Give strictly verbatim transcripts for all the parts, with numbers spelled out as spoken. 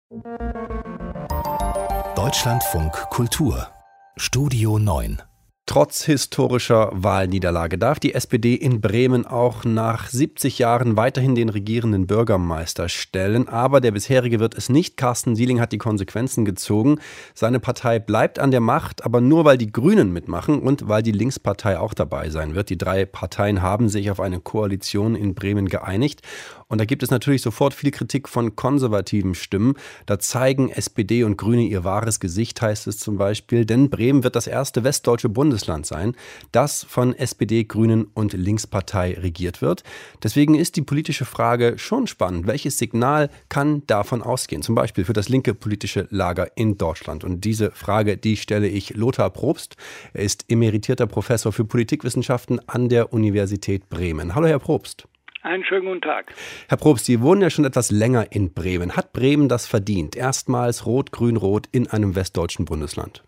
Deutschlandfunk Kultur Studio neun. Trotz historischer Wahlniederlage darf die S P D in Bremen auch nach siebzig Jahren weiterhin den regierenden Bürgermeister stellen. Aber der bisherige wird es nicht. Carsten Sieling hat die Konsequenzen gezogen. Seine Partei bleibt an der Macht, aber nur weil die Grünen mitmachen und weil die Linkspartei auch dabei sein wird. Die drei Parteien haben sich auf eine Koalition in Bremen geeinigt. Und da gibt es natürlich sofort viel Kritik von konservativen Stimmen. Da zeigen S P D und Grüne ihr wahres Gesicht, heißt es zum Beispiel. Denn Bremen wird das erste westdeutsche Bundesland sein, das von S P D, Grünen und Linkspartei regiert wird. Deswegen ist die politische Frage schon spannend. Welches Signal kann davon ausgehen? Zum Beispiel für das linke politische Lager in Deutschland. Und diese Frage, die stelle ich Lothar Probst. Er ist emeritierter Professor für Politikwissenschaften an der Universität Bremen. Hallo, Herr Probst. Einen schönen guten Tag. Herr Probst, Sie wohnen ja schon etwas länger in Bremen. Hat Bremen das verdient? Erstmals Rot-Grün-Rot in einem westdeutschen Bundesland.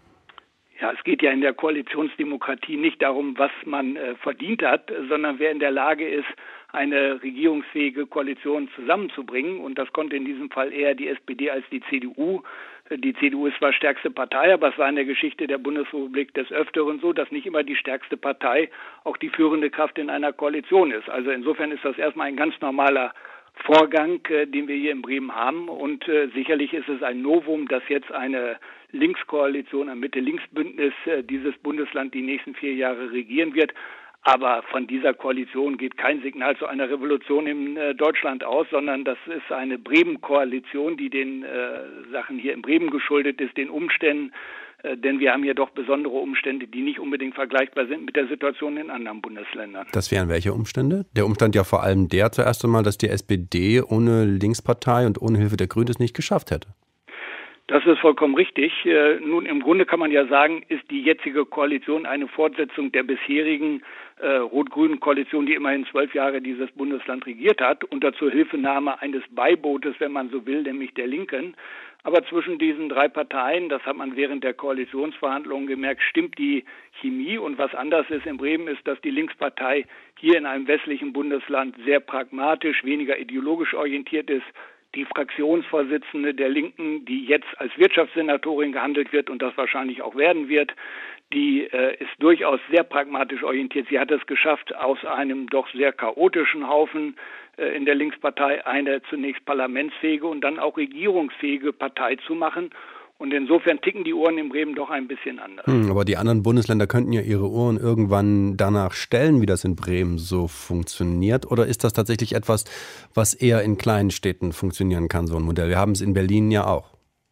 Ja, es geht ja in der Koalitionsdemokratie nicht darum, was man äh, verdient hat, sondern wer in der Lage ist, eine regierungsfähige Koalition zusammenzubringen. Und das konnte in diesem Fall eher die S P D als die C D U. Die C D U ist zwar stärkste Partei, aber es war in der Geschichte der Bundesrepublik des Öfteren so, dass nicht immer die stärkste Partei auch die führende Kraft in einer Koalition ist. Also insofern ist das erstmal ein ganz normaler Vorgang, äh, den wir hier in Bremen haben. Und äh, sicherlich ist es ein Novum, dass jetzt eine Linkskoalition, ein Mitte-Links-Bündnis äh, dieses Bundesland die nächsten vier Jahre regieren wird. Aber von dieser Koalition geht kein Signal zu einer Revolution in äh, Deutschland aus, sondern das ist eine Bremen-Koalition, die den äh, Sachen hier in Bremen geschuldet ist, den Umständen. Äh, denn wir haben hier doch besondere Umstände, die nicht unbedingt vergleichbar sind mit der Situation in anderen Bundesländern. Das wären welche Umstände? Der Umstand ja vor allem der zuerst einmal, dass die S P D ohne Linkspartei und ohne Hilfe der Grünen es nicht geschafft hätte. Das ist vollkommen richtig. Äh, nun, im Grunde kann man ja sagen, ist die jetzige Koalition eine Fortsetzung der bisherigen äh, rot-grünen Koalition, die immerhin zwölf Jahre dieses Bundesland regiert hat, unter Zuhilfenahme eines Beibootes, wenn man so will, nämlich der Linken. Aber zwischen diesen drei Parteien, das hat man während der Koalitionsverhandlungen gemerkt, stimmt die Chemie. Und was anders ist in Bremen, ist, dass die Linkspartei hier in einem westlichen Bundesland sehr pragmatisch, weniger ideologisch orientiert ist. Die Fraktionsvorsitzende der Linken, die jetzt als Wirtschaftssenatorin gehandelt wird und das wahrscheinlich auch werden wird, die äh, ist durchaus sehr pragmatisch orientiert. Sie hat es geschafft, aus einem doch sehr chaotischen Haufen äh, in der Linkspartei eine zunächst parlamentsfähige und dann auch regierungsfähige Partei zu machen. Und insofern ticken die Uhren in Bremen doch ein bisschen anders. Hm, aber die anderen Bundesländer könnten ja ihre Uhren irgendwann danach stellen, wie das in Bremen so funktioniert. Oder ist das tatsächlich etwas, was eher in kleinen Städten funktionieren kann, so ein Modell? Wir haben es in Berlin ja auch.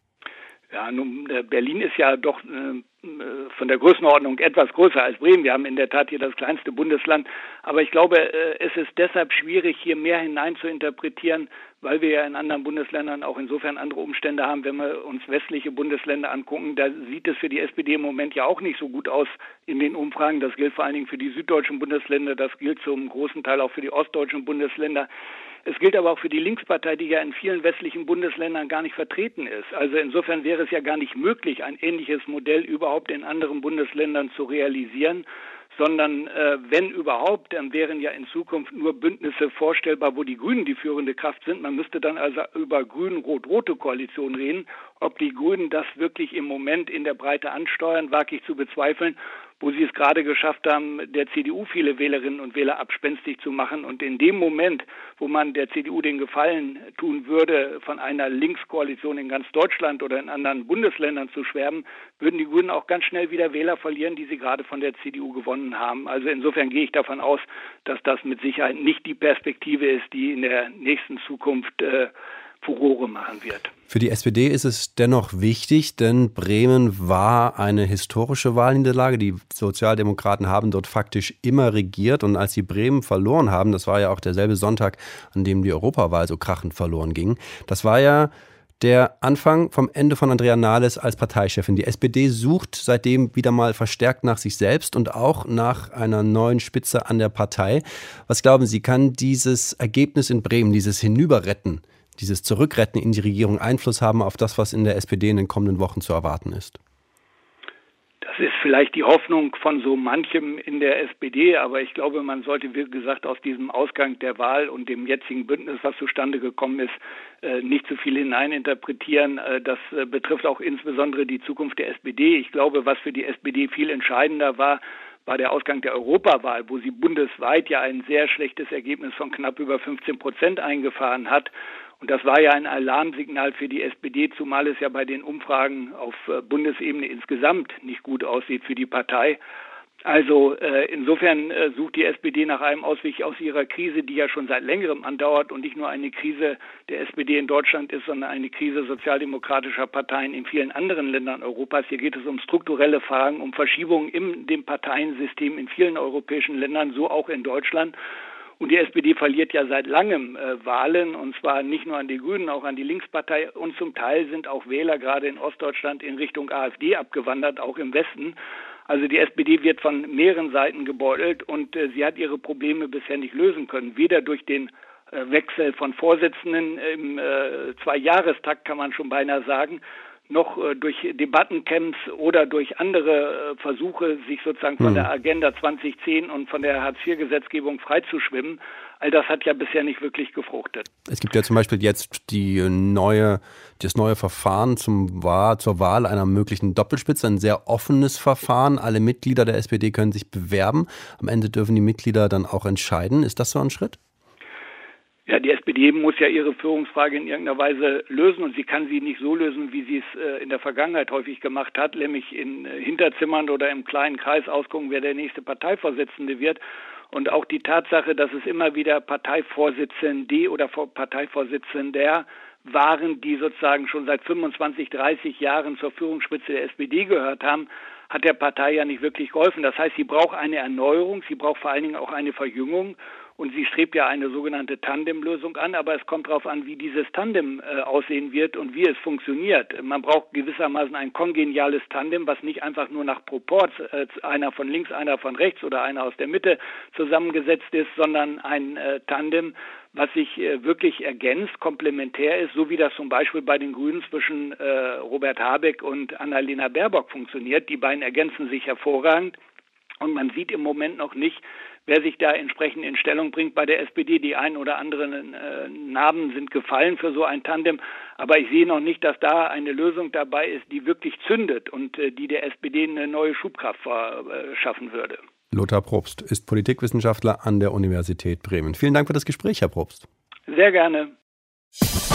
Ja, nun, äh, Berlin ist ja doch äh, von der Größenordnung etwas größer als Bremen. Wir haben in der Tat hier das kleinste Bundesland. Aber ich glaube, äh, es ist deshalb schwierig, hier mehr hinein zu interpretieren, weil wir ja in anderen Bundesländern auch insofern andere Umstände haben. Wenn wir uns westliche Bundesländer angucken, da sieht es für die S P D im Moment ja auch nicht so gut aus in den Umfragen. Das gilt vor allen Dingen für die süddeutschen Bundesländer, das gilt zum großen Teil auch für die ostdeutschen Bundesländer. Es gilt aber auch für die Linkspartei, die ja in vielen westlichen Bundesländern gar nicht vertreten ist. Also insofern wäre es ja gar nicht möglich, ein ähnliches Modell überhaupt in anderen Bundesländern zu realisieren, sondern äh, wenn überhaupt, dann wären ja in Zukunft nur Bündnisse vorstellbar, wo die Grünen die führende Kraft sind. Man müsste dann also über grün-rot-rote Koalition reden. Ob die Grünen das wirklich im Moment in der Breite ansteuern, wage ich zu bezweifeln, wo sie es gerade geschafft haben, der C D U viele Wählerinnen und Wähler abspenstig zu machen. Und in dem Moment, wo man der C D U den Gefallen tun würde, von einer Linkskoalition in ganz Deutschland oder in anderen Bundesländern zu schwärmen, würden die Grünen auch ganz schnell wieder Wähler verlieren, die sie gerade von der C D U gewonnen haben. Also insofern gehe ich davon aus, dass das mit Sicherheit nicht die Perspektive ist, die in der nächsten Zukunft äh, Furore machen wird. Für die S P D ist es dennoch wichtig, denn Bremen war eine historische Wahlniederlage. Die Sozialdemokraten haben dort faktisch immer regiert. Und als sie Bremen verloren haben, das war ja auch derselbe Sonntag, an dem die Europawahl so krachend verloren ging, das war ja der Anfang vom Ende von Andrea Nahles als Parteichefin. Die S P D sucht seitdem wieder mal verstärkt nach sich selbst und auch nach einer neuen Spitze an der Partei. Was glauben Sie, kann dieses Ergebnis in Bremen, dieses Hinüberretten, dieses Zurückretten in die Regierung Einfluss haben auf das, was in der S P D in den kommenden Wochen zu erwarten ist? Das Das ist vielleicht die Hoffnung von so manchem in der S P D, aber ich glaube, man sollte, wie gesagt, aus diesem Ausgang der Wahl und dem jetzigen Bündnis, was zustande gekommen ist, nicht zu viel hineininterpretieren. Das betrifft auch insbesondere die Zukunft der S P D. Ich glaube, was für die S P D viel entscheidender war, war der Ausgang der Europawahl, wo sie bundesweit ja ein sehr schlechtes Ergebnis von knapp über fünfzehn Prozent eingefahren hat. Und das war ja ein Alarmsignal für die S P D, zumal es ja bei den Umfragen auf Bundesebene insgesamt nicht gut aussieht für die Partei. Also äh, insofern äh, sucht die S P D nach einem Ausweg aus ihrer Krise, die ja schon seit längerem andauert und nicht nur eine Krise der S P D in Deutschland ist, sondern eine Krise sozialdemokratischer Parteien in vielen anderen Ländern Europas. Hier geht es um strukturelle Fragen, um Verschiebungen in dem Parteiensystem in vielen europäischen Ländern, so auch in Deutschland. Und die S P D verliert ja seit langem äh, Wahlen, und zwar nicht nur an die Grünen, auch an die Linkspartei. Und zum Teil sind auch Wähler gerade in Ostdeutschland in Richtung AfD abgewandert, auch im Westen. Also die S P D wird von mehreren Seiten gebeutelt und äh, sie hat ihre Probleme bisher nicht lösen können. Weder durch den äh, Wechsel von Vorsitzenden im äh, Zwei-Jahrestakt, kann man schon beinahe sagen, noch äh, durch Debattencamps oder durch andere äh, Versuche, sich sozusagen von hm. der Agenda zwanzig zehn und von der Hartz vier Gesetzgebung freizuschwimmen. All das hat ja bisher nicht wirklich gefruchtet. Es gibt ja zum Beispiel jetzt die neue, das neue Verfahren zum Wahl, zur Wahl einer möglichen Doppelspitze, ein sehr offenes Verfahren. Alle Mitglieder der S P D können sich bewerben. Am Ende dürfen die Mitglieder dann auch entscheiden. Ist das so ein Schritt? Ja, die S P D muss ja ihre Führungsfrage in irgendeiner Weise lösen, und sie kann sie nicht so lösen, wie sie es äh, in der Vergangenheit häufig gemacht hat, nämlich in äh, Hinterzimmern oder im kleinen Kreis ausgucken, wer der nächste Parteivorsitzende wird. Und auch die Tatsache, dass es immer wieder Parteivorsitzende oder Parteivorsitzender waren, die sozusagen schon seit fünfundzwanzig, dreißig Jahren zur Führungsspitze der S P D gehört haben, hat der Partei ja nicht wirklich geholfen. Das heißt, sie braucht eine Erneuerung, sie braucht vor allen Dingen auch eine Verjüngung. Und sie strebt ja eine sogenannte Tandemlösung an, aber es kommt darauf an, wie dieses Tandem äh, aussehen wird und wie es funktioniert. Man braucht gewissermaßen ein kongeniales Tandem, was nicht einfach nur nach Proporz, äh, einer von links, einer von rechts oder einer aus der Mitte zusammengesetzt ist, sondern ein äh, Tandem, was sich äh, wirklich ergänzt, komplementär ist, so wie das zum Beispiel bei den Grünen zwischen äh, Robert Habeck und Annalena Baerbock funktioniert. Die beiden ergänzen sich hervorragend, und man sieht im Moment noch nicht, wer sich da entsprechend in Stellung bringt bei der S P D. Die ein oder anderen äh, Namen sind gefallen für so ein Tandem, aber ich sehe noch nicht, dass da eine Lösung dabei ist, die wirklich zündet und äh, die der S P D eine neue Schubkraft verschaffen würde. Lothar Probst ist Politikwissenschaftler an der Universität Bremen. Vielen Dank für das Gespräch, Herr Probst. Sehr gerne.